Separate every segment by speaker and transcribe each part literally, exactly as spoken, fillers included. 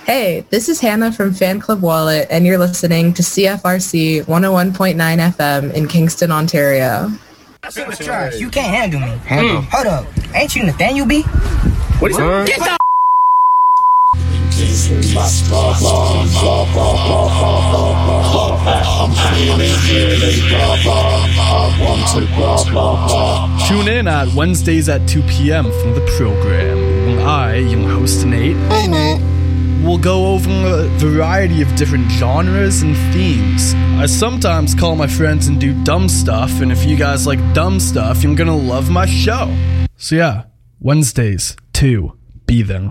Speaker 1: Hey, this is Hannah from Fan Club Wallet, and you're listening to C F R C one oh one point nine F M in Kingston, Ontario.
Speaker 2: Trash, you can't handle me. Handle. Mm. Hold up. Ain't you Nathaniel B?
Speaker 3: What is it? Get the
Speaker 4: Tune in at Wednesdays at two p.m. for the program. When I, your host Nate,
Speaker 5: hey Nate,
Speaker 4: will go over a variety of different genres and themes. I sometimes call my friends and do dumb stuff, and if you guys like dumb stuff, you're gonna love my show. So yeah, Wednesdays, two, be there.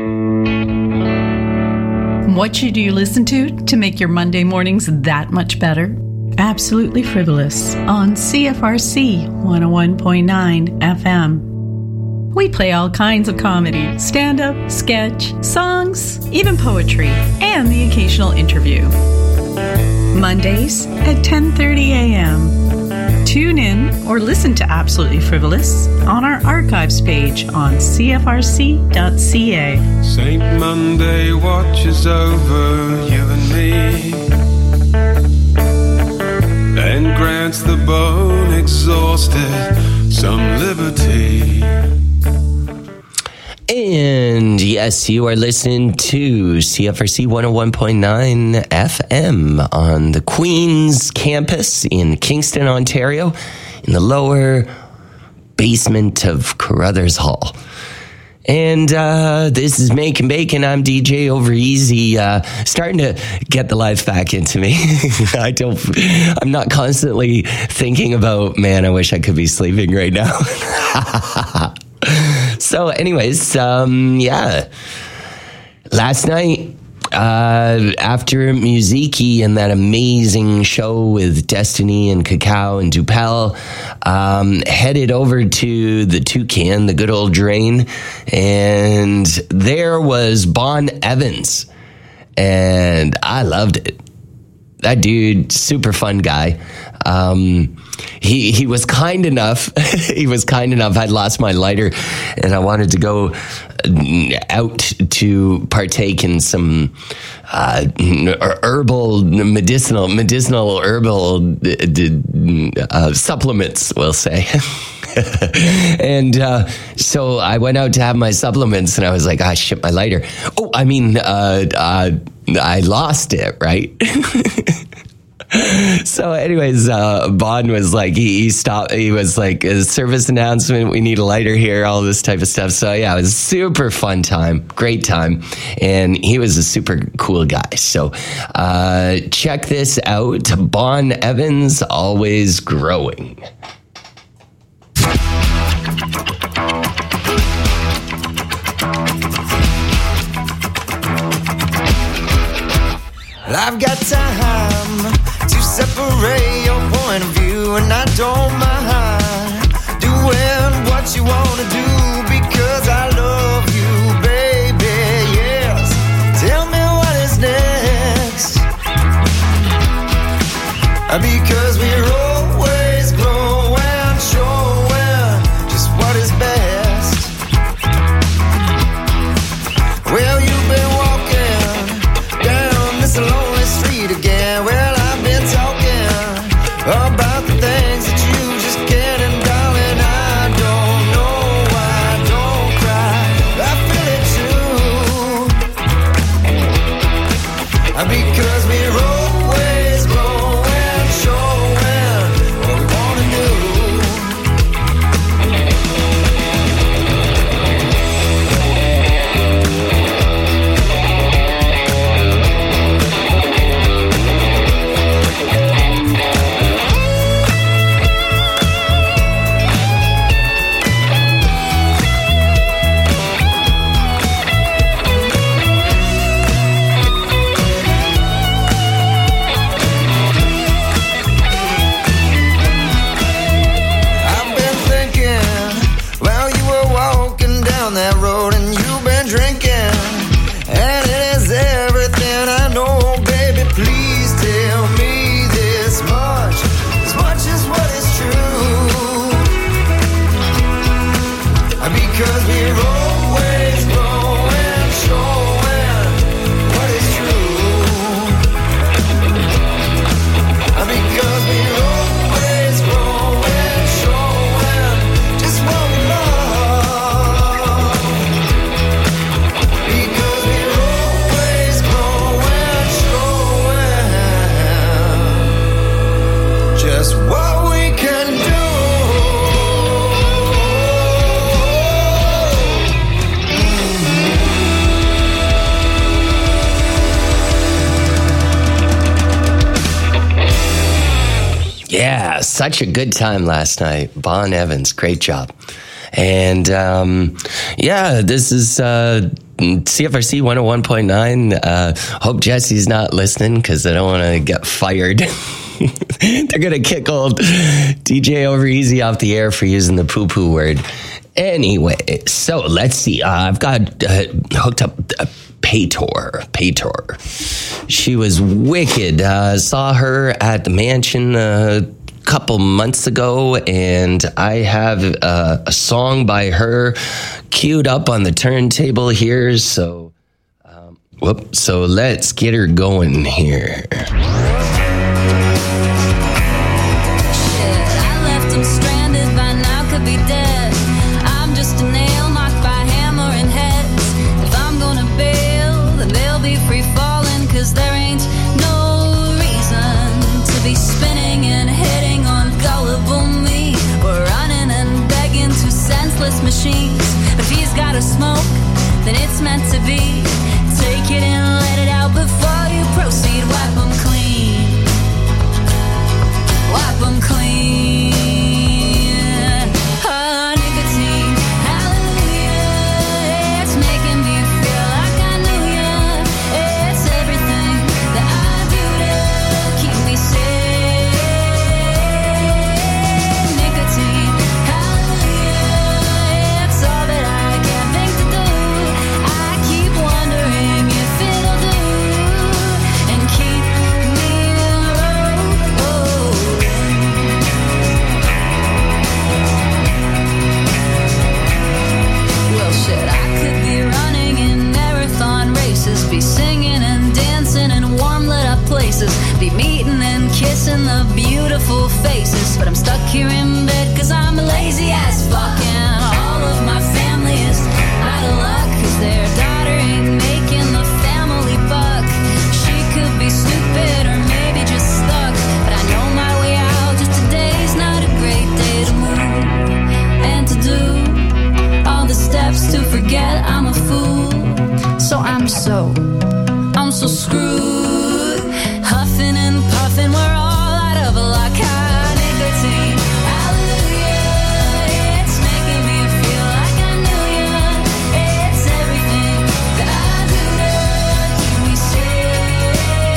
Speaker 6: What should you listen to to make your Monday mornings that much better? Absolutely Frivolous on C F R C one oh one point nine F M. We play all kinds of comedy, stand-up, sketch, songs, even poetry, and the occasional interview. Mondays at ten thirty a.m. Tune in or listen to Absolutely Frivolous on our archives page on c f r c dot c a.
Speaker 7: Saint Monday watches over you and me and grants the bone exhausted some liberty.
Speaker 5: And yes, you are listening to C F R C one oh one point nine F M on the Queen's campus in Kingston, Ontario, in the lower basement of Carruthers Hall. And uh, this is Making Bacon. I'm D J Over Easy, uh, starting to get the life back into me. I don't, I'm not constantly thinking about, man, I wish I could be sleeping right now. So anyways, um, yeah, last night, uh, after Musiki and that amazing show with Destiny and Cacao and Dupel, um, headed over to the Toucan, the good old drain, and there was Bon Evans, and I loved it. That dude, super fun guy. Um, he he was kind enough. he was kind enough. I'd lost my lighter, and I wanted to go out to partake in some uh, herbal, medicinal, medicinal herbal uh, supplements, we'll say. And uh, so I went out to have my supplements, and I was like, "Ah, shit, my lighter." Oh, I mean, uh, uh, I lost it, right? So anyways, uh, Bon was like, he, he stopped, he was like, a service announcement, we need a lighter here, all this type of stuff. So yeah, it was a super fun time, great time. And he was a super cool guy. So uh, check this out. Bon Evans, Always Growing.
Speaker 8: I've got time to separate your point of view, and I don't mind doing what you want to do because I love you, baby, yes. Tell me what is next, because we're always growing, showing just what is best. Well, you've been walking down this lonely street again. Well, I've been talking about the things that you just can't, and darling, I don't know why I don't cry. I feel it too, because we're always growing, showing what we want to do. I've been thinking, well, you were walking down that road and you've been drinking, and it is everything I know, baby. Please tell me this much, as much as what is true, because we're always growing, showing
Speaker 5: Yeah, such a good time last night. Bon Evans, great job. And um, yeah, this is uh, C F R C one oh one point nine. Uh, hope Jesse's not listening because I don't want to get fired. They're going to kick old D J Over Easy off the air for using the poo-poo word. Anyway, so let's see. Uh, I've got uh, hooked up uh, Paytor. Paytor. She was wicked. Uh, saw her at the mansion a couple months ago, and I have uh, a song by her queued up on the turntable here. So, um, whoop. So let's get her going here.
Speaker 9: Machines. If he's got a smoke, then it's meant to be. Take it and let it out before you proceed. Wipe them clean. Wipe them clean. Oh, nicotine, hallelujah. It's making me feel like I knew ya. It's everything that I do to keep me safe. Nicotine, hallelujah. It's all that I can think to do. I keep wondering if it'll do and keep me rolling. Well, shit, I could be running in marathon races, be singing and dancing in warm lit up places, be meeting and kissing the beautiful faces, but I'm stuck here in bed cause I'm lazy as fuck, and all of my family is out of luck cause their daughter ain't making the family buck. She could be stupid or maybe just stuck, but I know my way out. Just today's not a great day to move and to do all the steps to forget I'm a fool. So I'm so, I'm so screwed. Huffing and puffing, we're all out of luck. High nicotine, hallelujah. It's making me feel like I knew ya. It's everything that I do to keep me safe.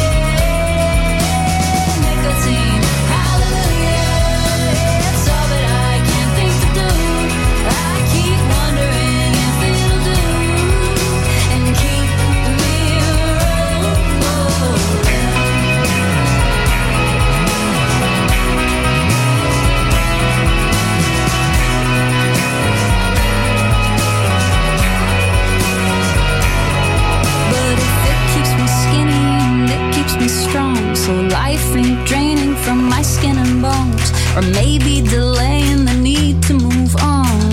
Speaker 9: Nicotine, hallelujah. It's all that I can think to do. I keep wondering if it'll do and keep me rolling. But if it keeps me skinny and it keeps me strong, so life ain't draining from my skin and bones, or maybe delaying the need to move on,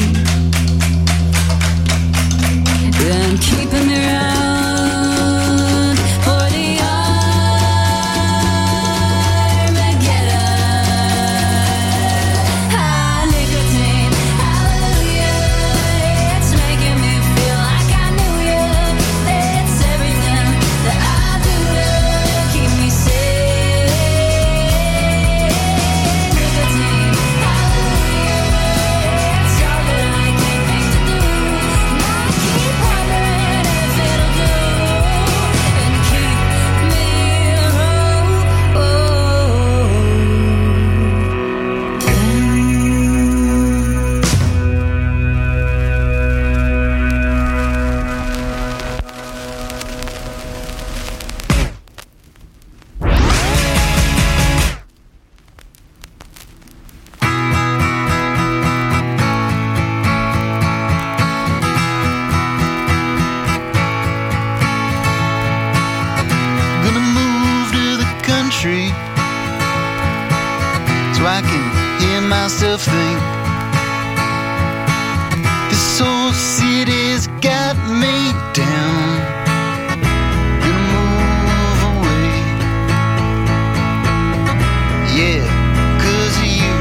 Speaker 9: then keeping me around for the Armageddon. High nicotine, hallelujah. It's making me feel like I knew ya. It's everything that I do to keep me safe. Nicotine, hallelujah. It's all that I can think to do. And I keep wondering if it'll do and keep me
Speaker 10: Gonna move to the country so I can hear myself think. This whole city's got me down. Gonna move away. Yeah, 'cause of you.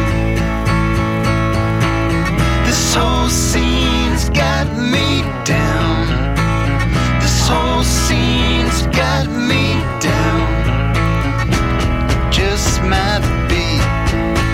Speaker 10: This whole scene's got me down. This whole scene's got me down. Just might be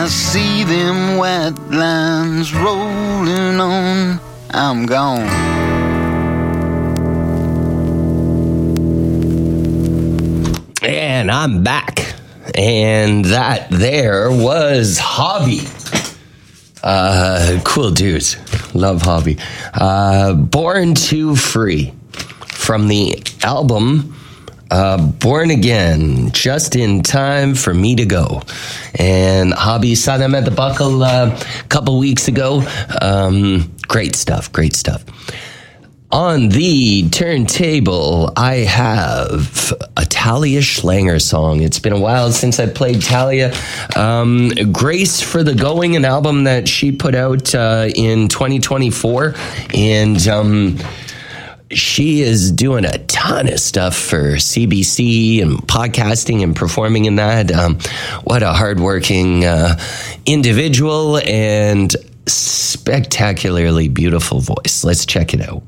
Speaker 10: I see them white lines rolling on, I'm gone.
Speaker 5: And I'm back. And that there was Hobby. Uh, cool dudes. Love Hobby. Uh, Born to Free from the album uh, Born Again, just in time for me to go. And Hobby saw them at the Buckle uh, a couple weeks ago. Um, great stuff, great stuff. On the turntable, I have a Talia Schlanger song. It's been a while since I played Talia. Um, Grace for the Going, an album that she put out uh, in twenty twenty-four. And um, she is doing a ton of stuff for C B C and podcasting and performing in that. Um, what a hardworking uh, individual and spectacularly beautiful voice. Let's check it out.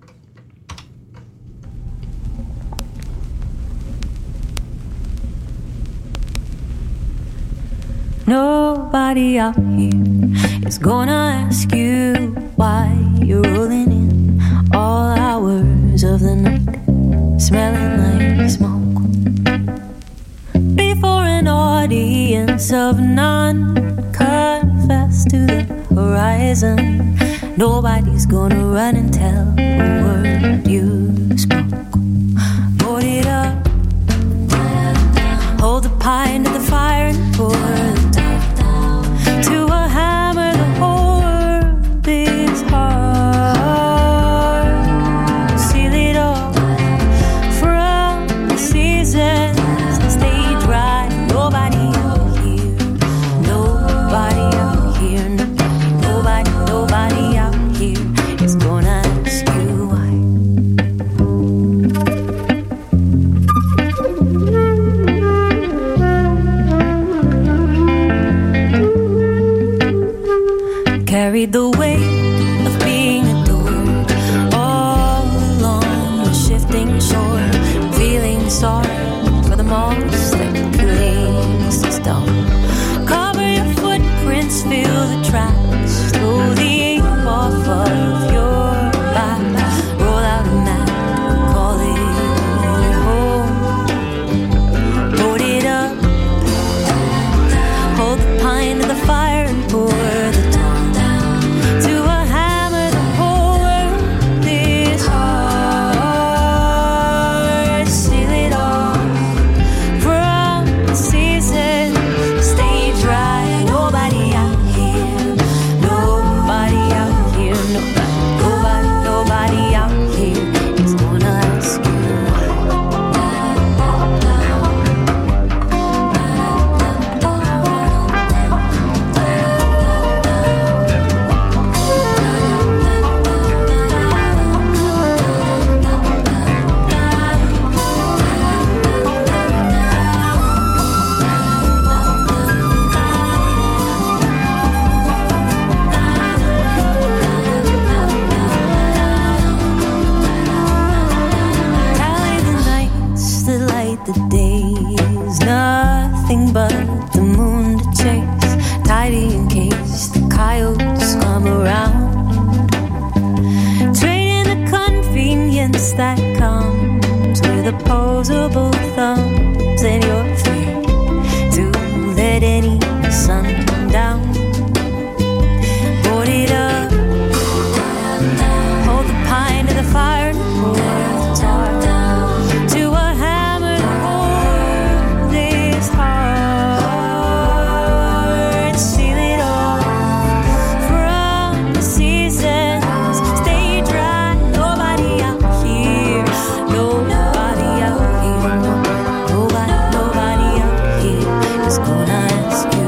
Speaker 11: Nobody out here is gonna ask you why you're rolling in all hours of the night, smelling like smoke. Before an audience of none, confess to the horizon. Nobody's gonna run and tell a word you spoke. Put it up, hold the pine to the fire and pour the to a hammer, the whole world is hard. Seal it all from the seasons that stay dry. Nobody out here, nobody out here, nobody, nobody out here is gonna ask you why. Carried the weight of being adored all along the shifting shore, feeling sorry for the moss that clings to stone. Cover your footprints, feel the tracks, throw the ink off of your back, roll out a map, call it home. Load it up, hold the pine to the fire and pour the the days, nothing but the moon to chase, tidy in case the coyotes come around. Trading the convenience that comes with opposable thumbs and your fear to let any sun down. Board it up, hold the pine to the fire and pour the tar to a hammer. The whole is hard. Seal it all from the seasons. Stay dry. Nobody out here. Nobody out here. Nobody, nobody out here is gonna ask you.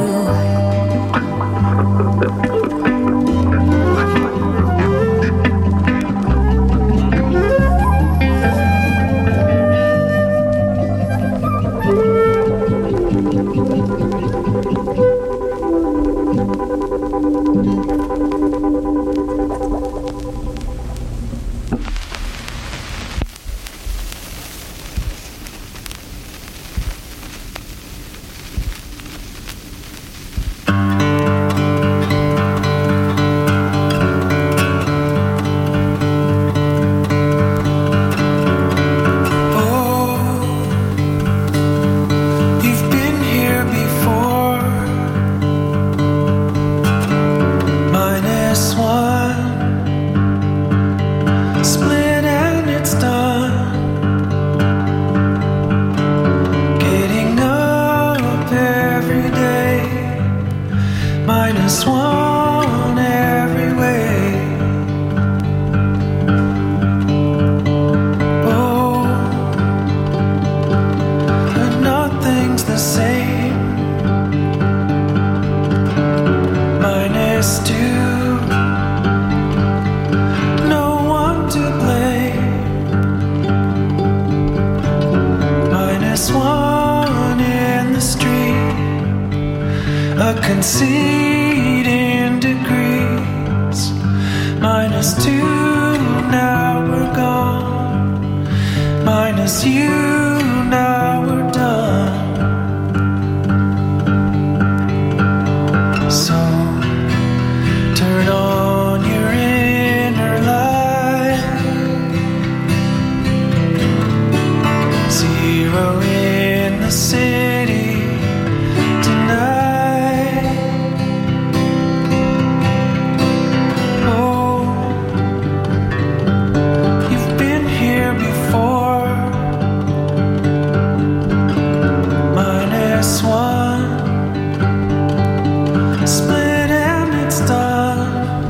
Speaker 12: concede in degrees. Minus two, now we're gone. Minus you, now we're done. So turn on your inner light. Zero in the city tonight. Oh, you've been here before. Minus one. Split and it's done.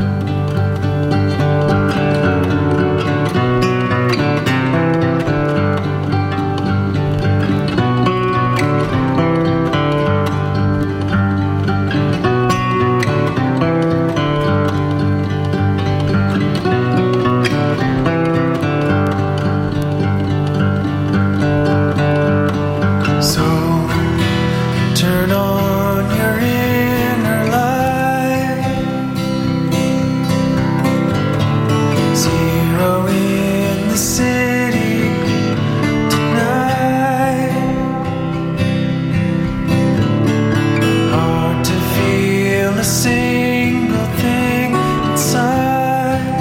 Speaker 12: So turn on your inner light. Zero in the city tonight. Hard to feel a single thing inside.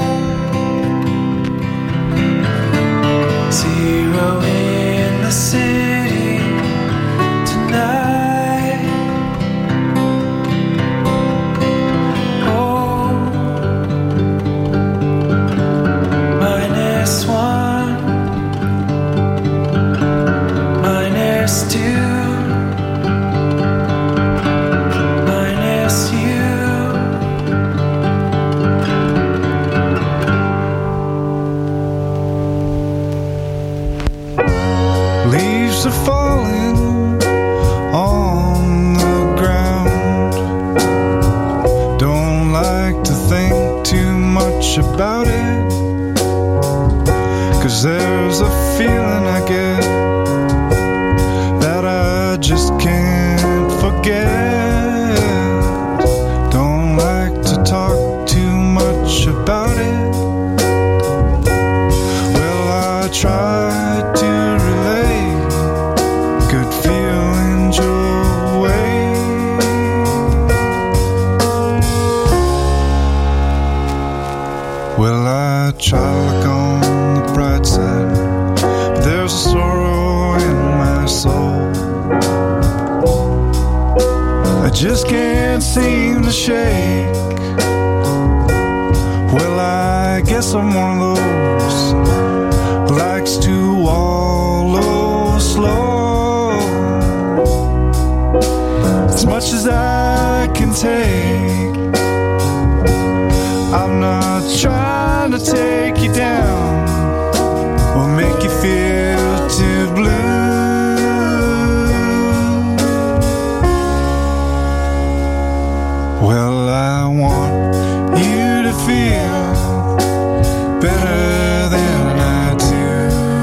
Speaker 12: Zero in the city tonight. Oh, minus one, minus two, minus you.
Speaker 13: Leaves are falling on the ground. Don't like to think too much about it, 'cause there's a feeling I get that I just can't forget. Don't like to talk too much about it. Well, I tried to relay good feelings your way. Well, I try to look on the bright side, but there's a sorrow in my soul I just can't seem to shake. Well, I guess I'm one of those who likes to wallow slow. As much as I can take, I'm not trying to take you down or make you feel too blue. Well, I want you to feel better than I do.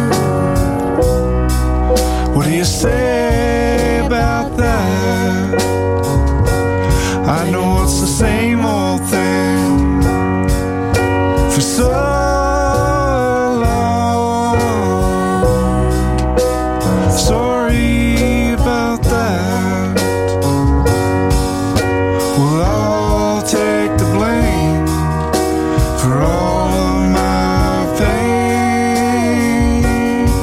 Speaker 13: What do you say about that? I know it's the same old thing for so long. Sorry about that. Well, I'll take the blame for all of my pain.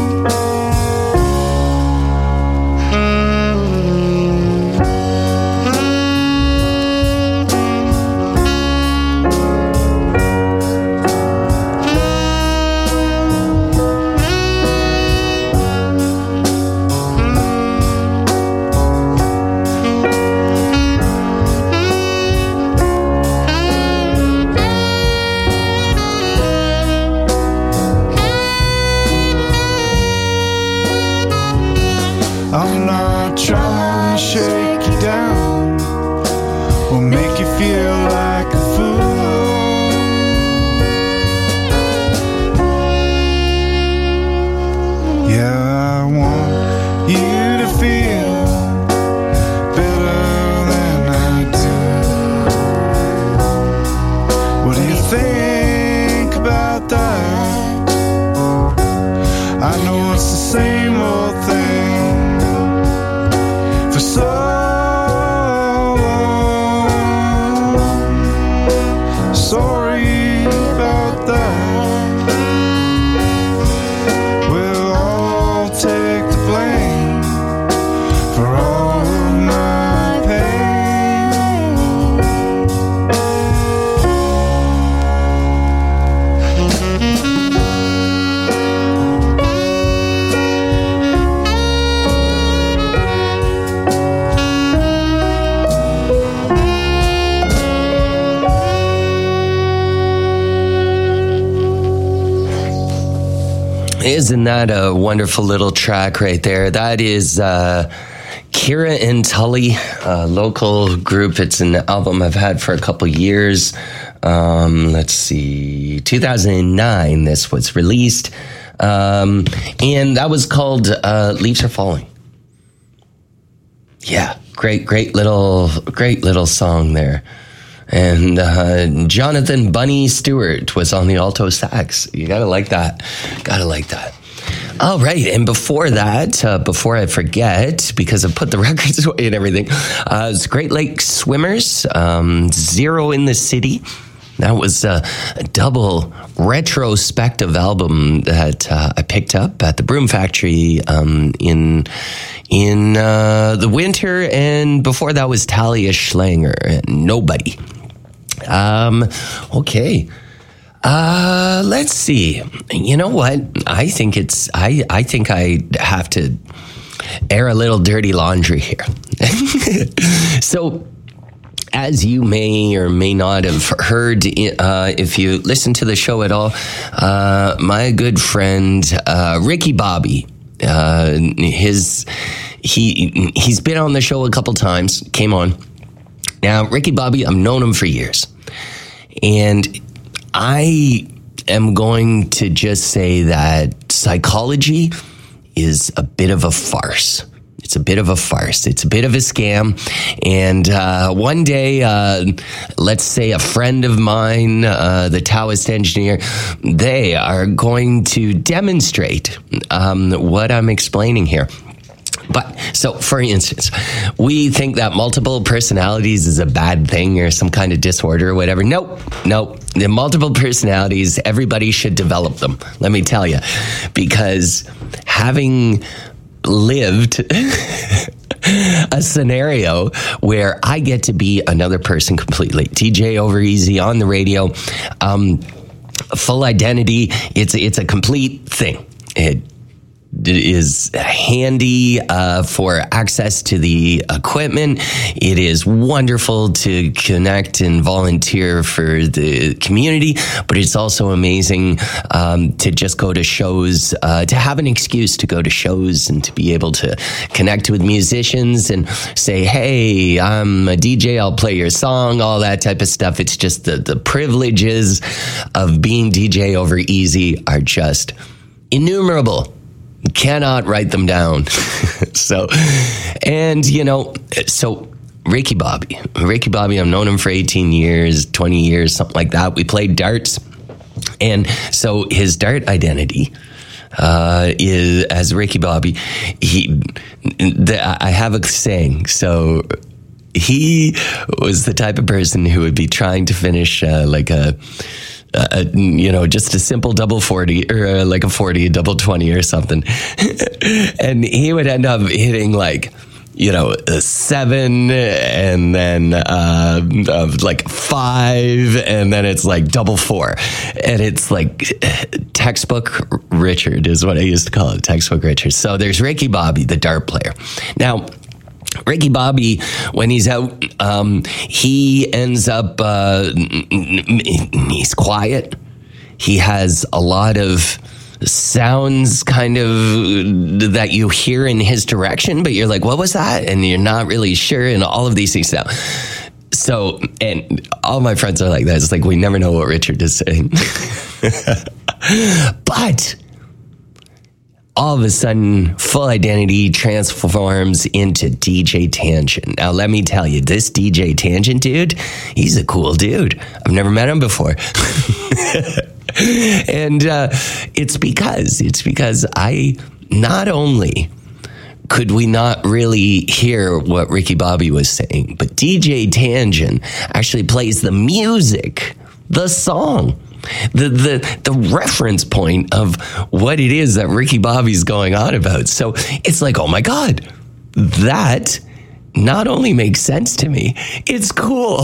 Speaker 13: I'm not trying to shake you down or make you feel like a fool. Yeah, I want you to feel better than I do.
Speaker 5: Isn't that a wonderful little track right there? That is uh, Kira and Tully, a local group. It's an album I've had for a couple years. Um, let's see, two thousand nine, this was released. Um, and that was called uh, Leaves Are Falling. Yeah, great, great little, great little song there. And uh, Jonathan Bunny Stewart was on the alto sax. You gotta like that. Gotta like that. All right, and before that, uh, before I forget, because I put the records away and everything, uh, it's Great Lakes Swimmers, um, Zero in the City. That was a, a double retrospective album that uh, I picked up at the Broom Factory um, in in uh, the winter, and before that was Talia Schlanger and Nobody. Um, okay. Uh, let's see. You know what? I think it's, I, I think I have to air a little dirty laundry here. So, as you may or may not have heard, uh, if you listen to the show at all, uh, my good friend, uh, Ricky Bobby, uh, his, he, he's been on the show a couple times, came on. Now, Ricky Bobby, I've known him for years. And I am going to just say that psychology is a bit of a farce. It's a bit of a farce. It's a bit of a scam. And uh, one day, uh, let's say a friend of mine, uh, the Taoist engineer, they are going to demonstrate um, what I'm explaining here. But so, for instance, we think that multiple personalities is a bad thing or some kind of disorder or whatever. Nope, nope. The multiple personalities, everybody should develop them. Let me tell you, because having lived a scenario where I get to be another person completely, D J over easy on the radio, um, full identity. It's it's a complete thing. It is handy uh, for access to the equipment. It is wonderful to connect and volunteer for the community, but it's also amazing um, to just go to shows, uh, to have an excuse to go to shows and to be able to connect with musicians and say, hey, I'm a D J, I'll play your song, all that type of stuff. It's just the, the privileges of being D J over easy are just innumerable. Cannot write them down. So, and you know, so Ricky Bobby, Ricky Bobby, I've known him for eighteen years, twenty years, something like that. We played darts. And so his dart identity uh, is as Ricky Bobby. He, the, I have a saying. So he was the type of person who would be trying to finish uh, like a, Uh, you know, just a simple double forty or uh, like a forty, a double twenty or something. And he would end up hitting like, you know, a seven and then uh, uh, like five and then it's like double four. And it's like textbook Richard is what I used to call it, textbook Richard. So there's Ricky Bobby, the dart player. Now, Ricky Bobby, when he's out, um, he ends up, uh, he's quiet. He has a lot of sounds kind of that you hear in his direction, but you're like, what was that? And you're not really sure, and all of these things now. So, and all my friends are like that. It's like, we never know what Richard is saying. But all of a sudden, full identity transforms into D J Tangent. Now, let me tell you, this D J Tangent dude, he's a cool dude. I've never met him before. And uh, it's because, it's because I not only could we not really hear what Ricky Bobby was saying, but D J Tangent actually plays the music, the song. The, the the reference point of what it is that Ricky Bobby's going on about. So it's like, oh my God, that not only makes sense to me, it's cool.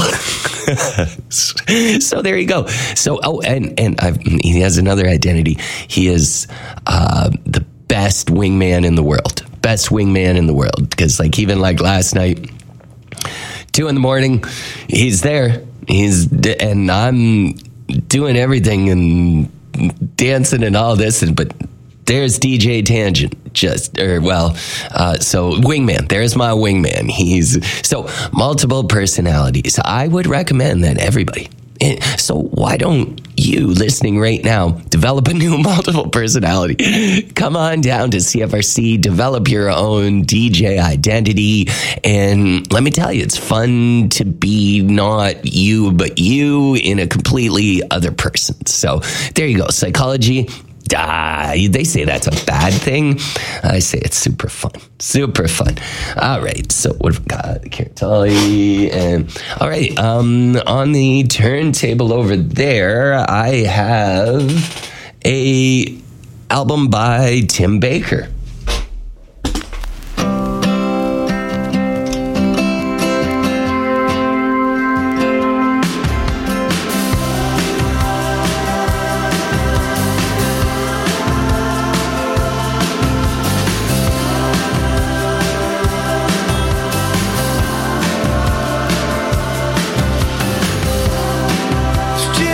Speaker 5: So there you go. So, oh, and, and I've, he has another identity. He is uh, the best wingman in the world. Best wingman in the world. Because like even like last night, two in the morning, he's there. He's, and I'm doing everything and dancing and all this, and but there's D J Tangent. Just, or well, uh, so wingman, there's my wingman. He's, so multiple personalities. I would recommend that everybody. So why don't you, listening right now, develop a new multiple personality? Come on down to C F R C, develop your own D J identity, and let me tell you, it's fun to be not you, but you in a completely other person. So there you go. Psychology. Ah, they say that's a bad thing. I say it's super fun. Super fun. All right. So what have we got? Kirtali and all right. Um, on the turntable over there, I have a album by Tim Baker.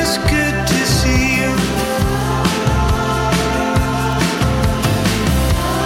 Speaker 12: Just good to see you.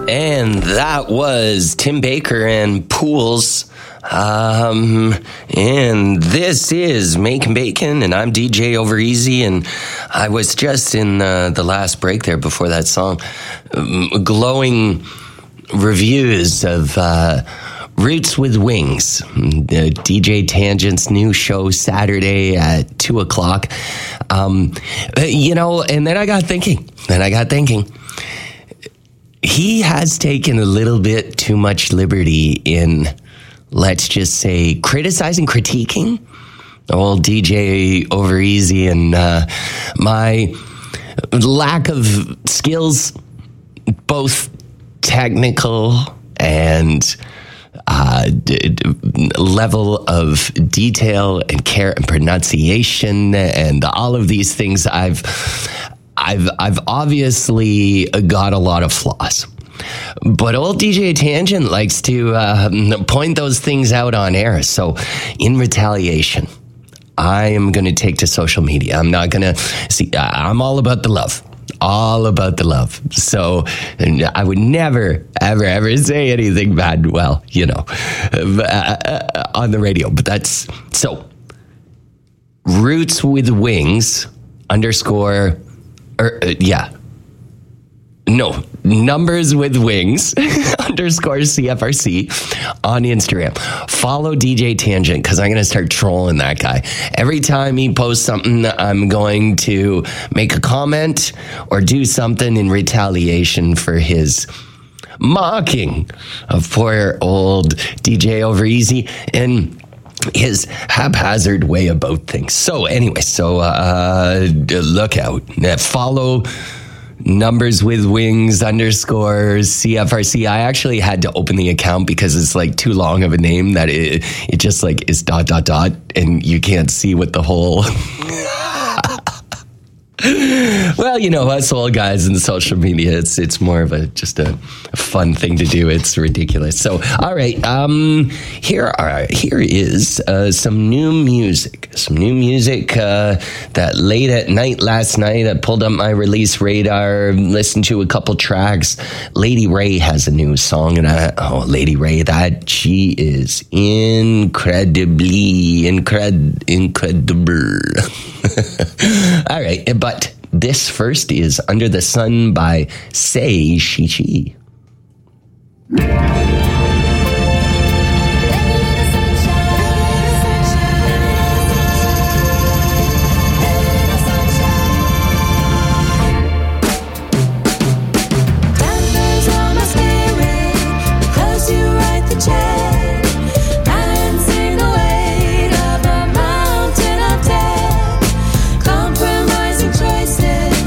Speaker 5: And that was Tim Baker and Pools. Um, and this is Making Bacon, and I'm D J Over Easy, and I was just in uh, the last break there before that song, um, glowing reviews of uh, Roots with Wings, the D J Tangent's new show Saturday at two o'clock. Um, you know, and then I got thinking, then I got thinking, he has taken a little bit too much liberty in, let's just say, criticizing, critiquing old D J Over Easy and uh, my lack of skills, both technical and uh, d- d- level of detail and care and pronunciation and all of these things. I've I've I've obviously got a lot of flaws. But old D J Tangent likes to uh, point those things out on air. So in retaliation, I am going to take to social media. I'm not going to see, I'm all about the love. All about the love. So I would never, ever, ever say anything bad, well, you know, uh, on the radio. But that's, so Roots with Wings underscore, or, uh, yeah. No, Numbers with Wings underscore C F R C on Instagram. Follow D J Tangent because I'm going to start trolling that guy. Every time he posts something, I'm going to make a comment or do something in retaliation for his mocking of poor old D J Over Easy and his haphazard way about things. So anyway, so uh, look out. Follow Numbers with Wings underscore C F R C. I actually had to open the account because it's like too long of a name that it it just like is dot dot dot and you can't see what the whole well, you know, us old guys in social media, it's it's more of a just a, a fun thing to do. It's ridiculous. So, all right, um, here are here is uh, some new music. Some new music uh, that late at night last night I pulled up my release radar, listened to a couple tracks. Lady Ray has a new song, and I oh, Lady Ray, that she is incredibly incred incredible. All right, but this first is Under the Sun by Say She She.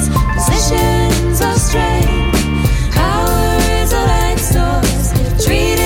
Speaker 11: Treat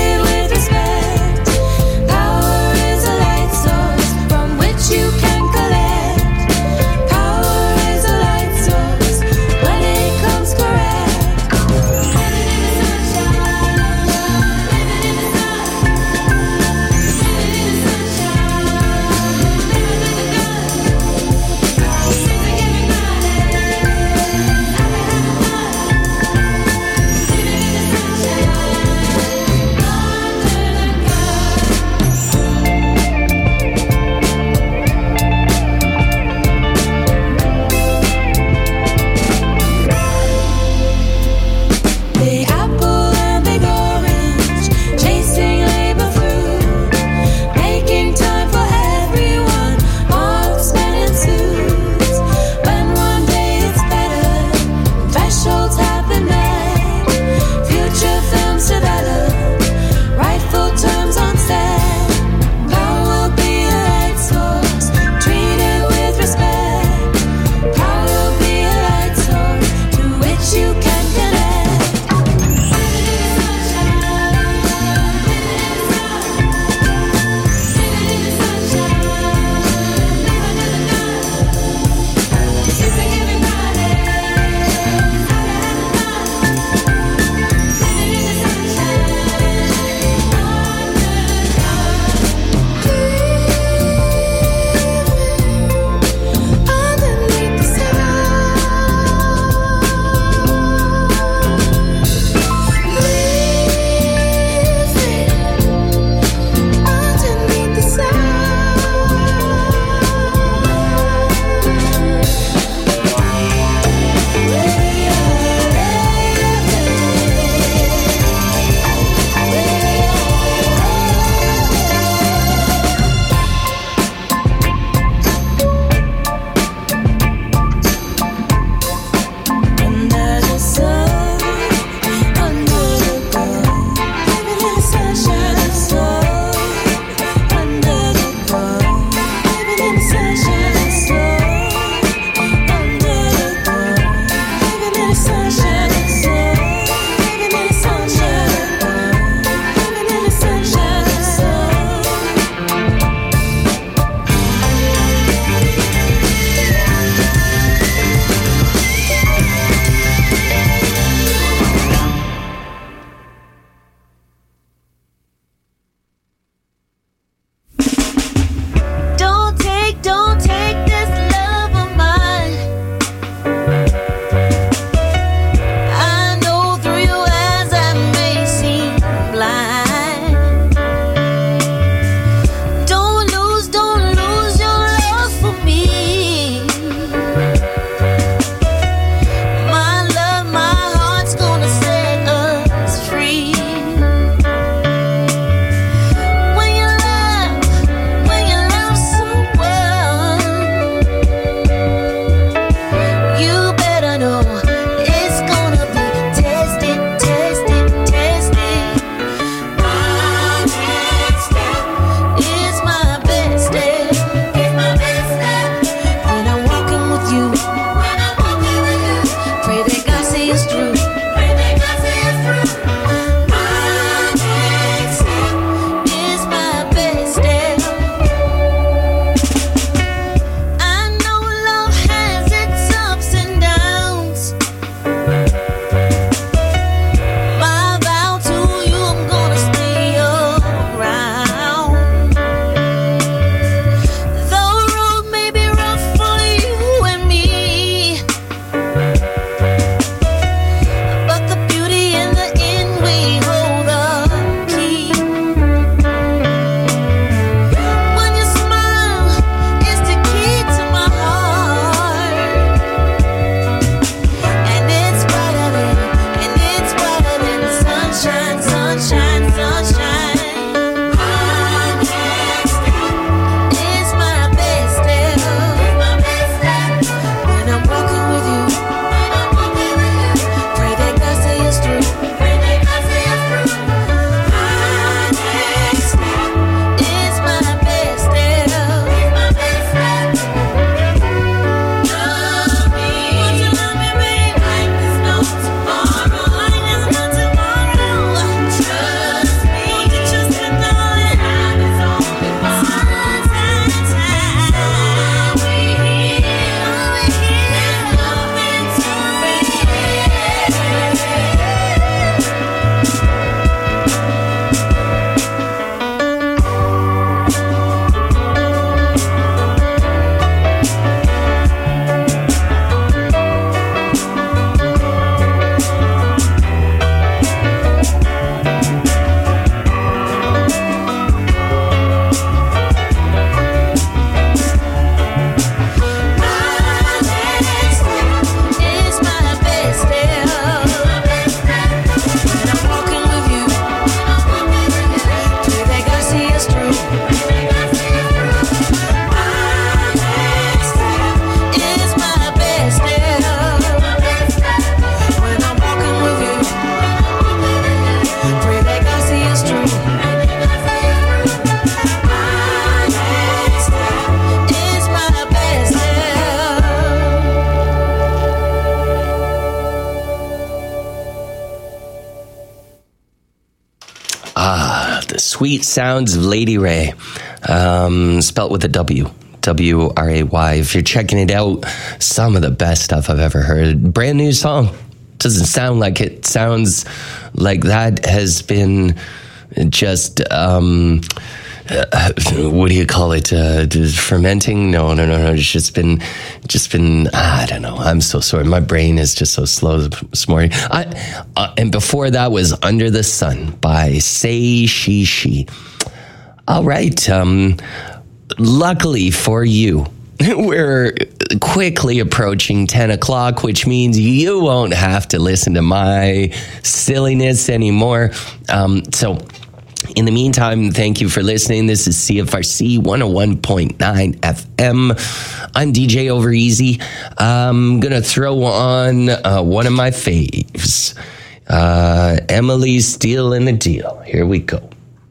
Speaker 5: Sweet Sounds of Lady Ray, um, spelt with a W. W R A Y. If you're checking it out, some of the best stuff I've ever heard. Brand new song. Doesn't sound like it. Sounds like that has been just, um, uh, what do you call it? Uh, fermenting? No, no, no, no. It's just been, just been, I don't know. I'm so sorry. My brain is just so slow this morning. I, uh, and before that was Under the Sun by Say She She. All right. Um, luckily for you, we're quickly approaching ten o'clock, which means you won't have to listen to my silliness anymore. Um, so in the meantime, thank you for listening. This is C F R C one oh one point nine F M. I'm D J Overeasy. I'm going to throw on uh, one of my faves, uh, Emily Steele in the Deal. Here we go.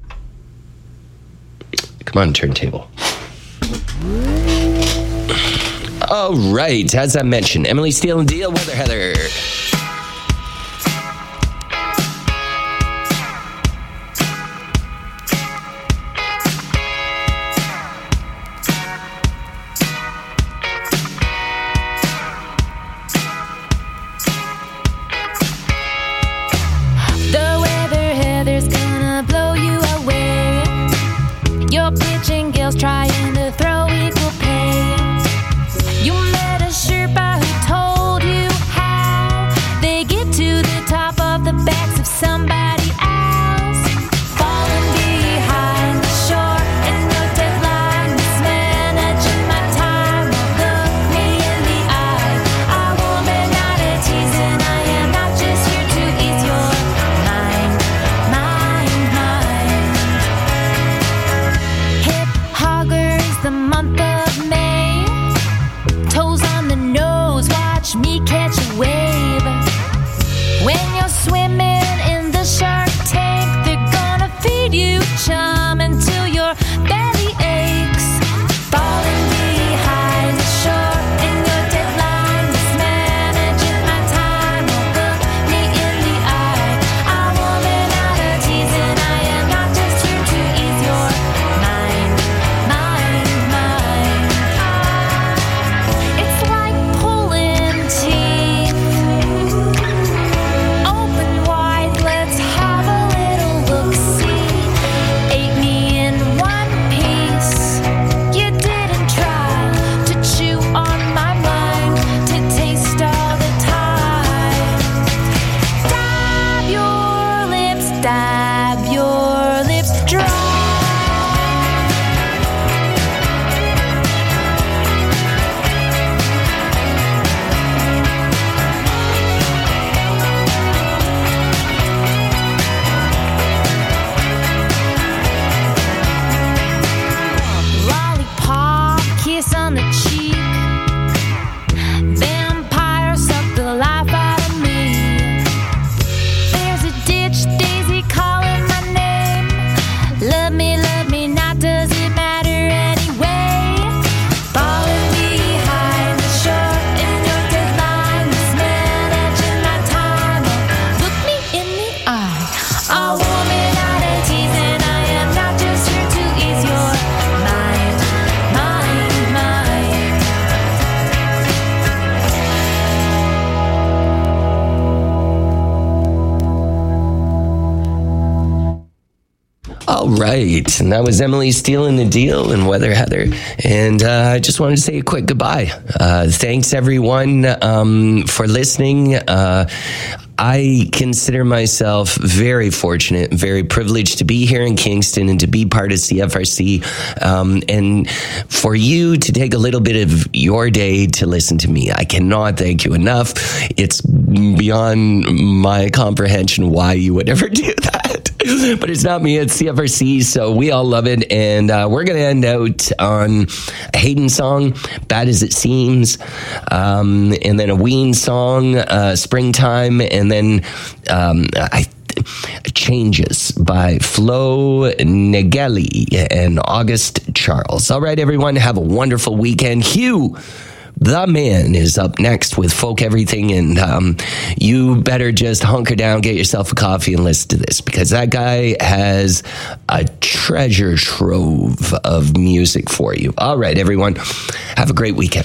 Speaker 5: Come on, turntable. All right, as I mentioned, Emily Steele and Deal, Weather Heather.
Speaker 11: The weather Heather's gonna blow you away. You're pitching girls trying to throw equal pay. You met a Sherpa who told you how they get to the top of the backs of somebody else. Falling behind the shore in no deadline, mismanaging my time. Look me in the eye. I won't be not a teasing. I am not just here to ease your mind, mind, mind. Hip hoggers, the month of May. Toes on the nose, watch me catch a wave. When you're swimming in the shark tank, they're gonna feed you chum until your belly aches. Falling behind the shore in your deadline, mismanaging my time. Look me in the eye. I won't be not a teasing. I am not just here to ease your mind, mind, mind. It's like pulling teeth. Open wide, let's have a little look-see. Ate me in one piece. You didn't try to chew on my mind, to taste all the time. Dab your lips, dab your lips dry. Lollipop, kiss on the cheek. Vampire, suck the life out of me. There's a ditch daisy calling my name. Love me, love me, not does it matter anyway. Falling behind the shore in your deadline, mismanaging my time. Look me in the eye. A woman not a teasing. I am not just here to ease your mind, mind, mind.
Speaker 5: All right, and that was Emily Steele in the Deal and Weather Heather. And uh, I just wanted to say a quick goodbye. Uh, thanks, everyone, um, for listening. Uh, I consider myself very fortunate, very privileged to be here in Kingston and to be part of C F R C. Um, and for you to take a little bit of your day to listen to me, I cannot thank you enough. It's beyond my comprehension why you would ever do that. But it's not me, it's C F R C, so we all love it. And uh, we're going to end out on a Hayden song, Bad As It Seems, um, and then a Ween song, uh, Springtime, and then um, I Changes by Flo Negeli and August Charles. All right, everyone, have a wonderful weekend. Hugh, The Man is up next with Folk Everything, and um, you better just hunker down, get yourself a coffee, and listen to this, because that guy has a treasure trove of music for you. All right, everyone, have a great weekend.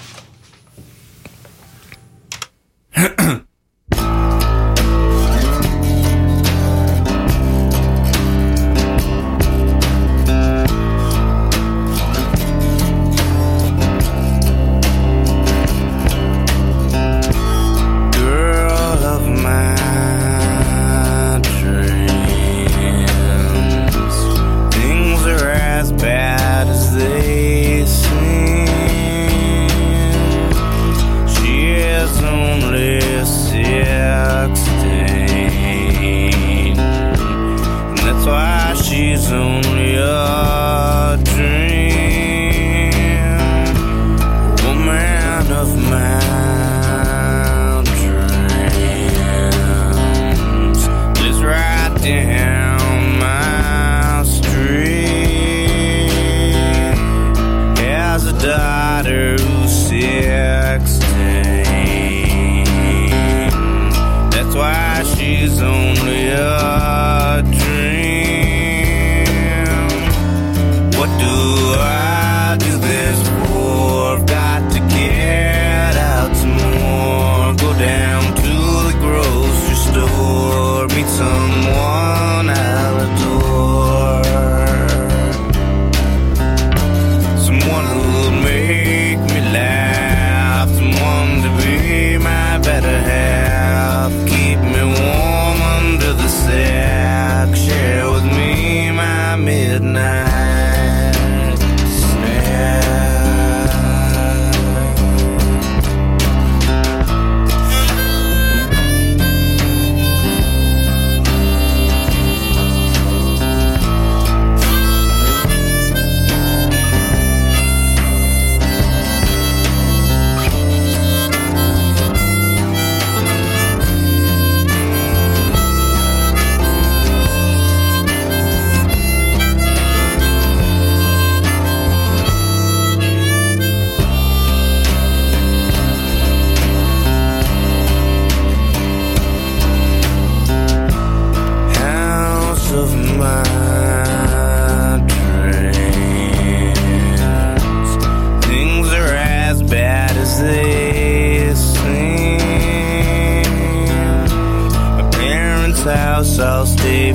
Speaker 14: I'll stay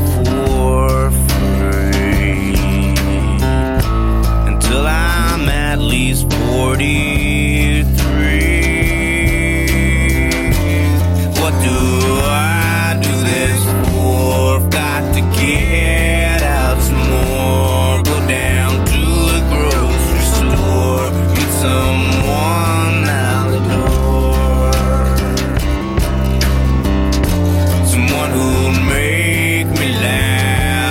Speaker 14: for free until I'm at least forty-three. What do I do this for? Got to get out some more. Go down to the grocery store, meet someone out the door, someone who'll make me laugh.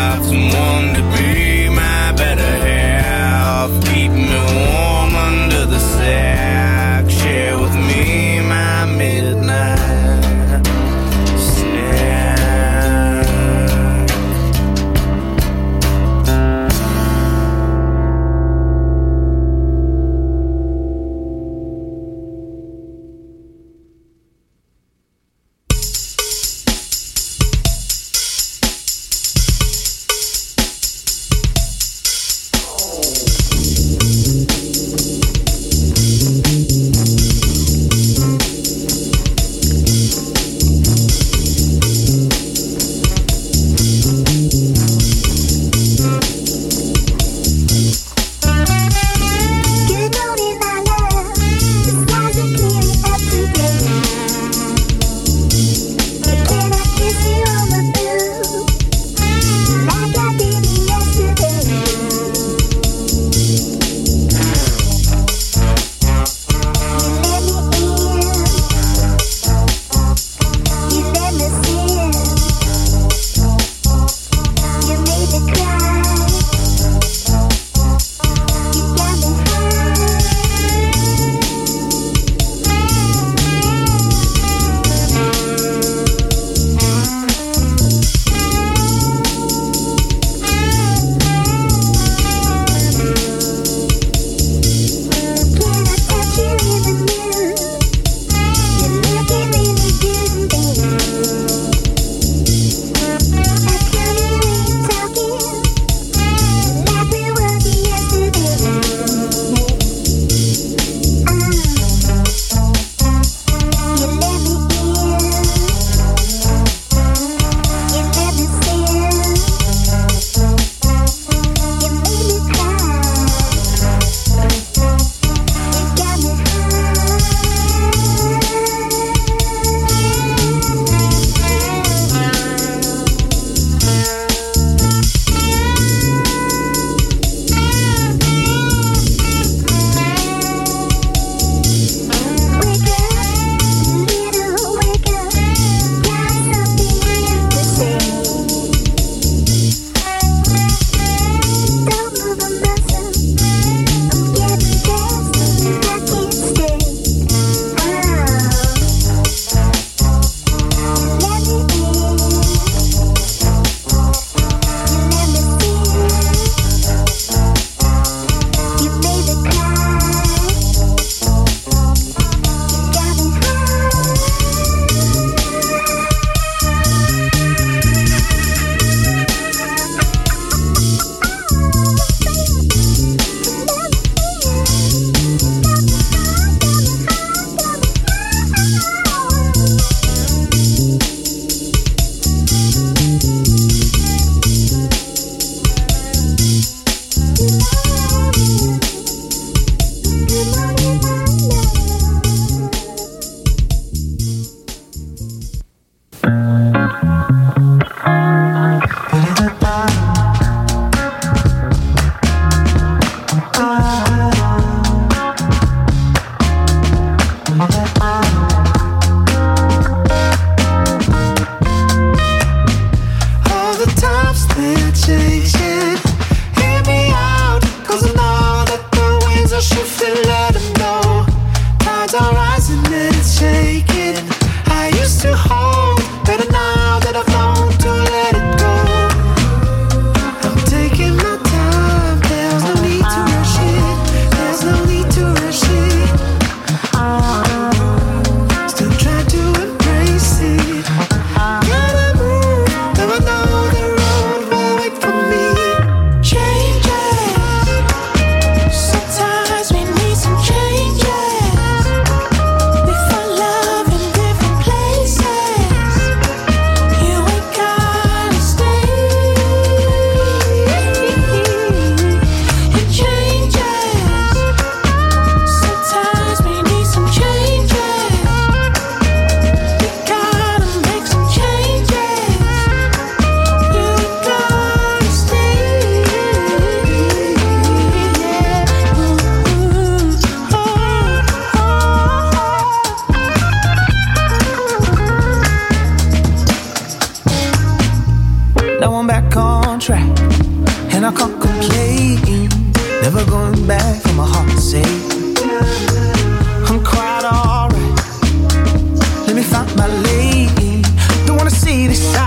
Speaker 12: going back on track, and I can't complain. Never going back for my heart's sake. I'm quite alright. Let me find my lane. Don't wanna see this side.